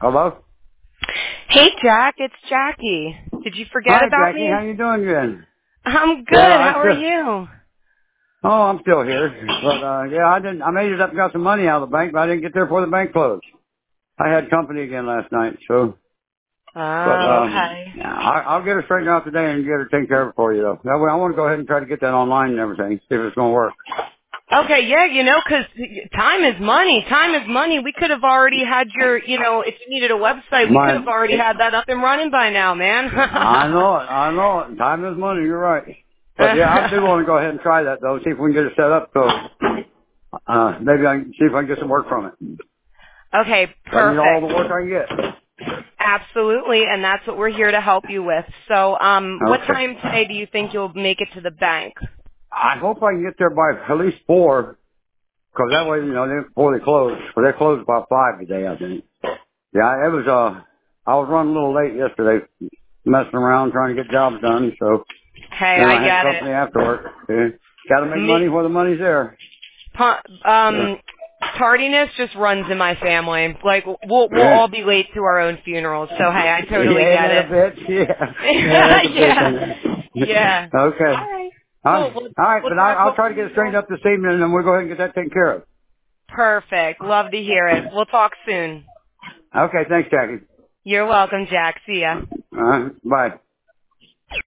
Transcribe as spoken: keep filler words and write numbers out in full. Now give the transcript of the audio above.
Hello? Hey, Jack, it's Jackie. Did you forget Hi, about Jackie. me? How you doing, good? I'm good. Yeah, I How are still, you? oh, I'm still here. But, uh, yeah, I didn't, I made it up and got some money out of the bank, but I didn't get there before the bank closed. I had company again last night, so, but, Oh, um, okay. yeah, I, I'll get her straightened out today and get her taken care of for you, though. That way, I want to go ahead and try to get that online and everything, see if it's going to work. Okay, yeah, you know, 'cause time is money. Time is money. We could have already had your, you know, if you needed a website, we could My, have already had that up and running by now, man. I know it, I know it. Time is money, you're right. But yeah, I do want to go ahead and try that, though, see if we can get it set up, so, uh, maybe I can see if I can get some work from it. Okay, I need all perfect. the work I can get. Absolutely, and that's what we're here to help you with. So, um, what Okay. time today do you think you'll make it to the bank? I hope I can get there by at least four, because that way, you know, they, before they close. Well, they closed by five today, I think. Yeah, it was, uh, I was running a little late yesterday, messing around trying to get jobs done, so Hey, then I I had get it. company after work. Yeah. Gotta make Me, money where the money's there. pu- Yeah. um, tardiness just runs in my family. Like we'll we'll Yeah. all be late to our own funerals. So hey, I totally Yeah, ain't get that a it. bitch? Yeah. Yeah, that's a bitch, yeah, ain't it? yeah. Okay. All right, All cool. right. We'll All right, we'll but I, talk I'll try to get hopefully. it straightened Uh, up this evening, and then we'll go ahead and get that taken care of. perfect. Love to hear it. We'll talk soon. Okay, thanks, Jackie. You're welcome, Jack. See ya. Uh, bye.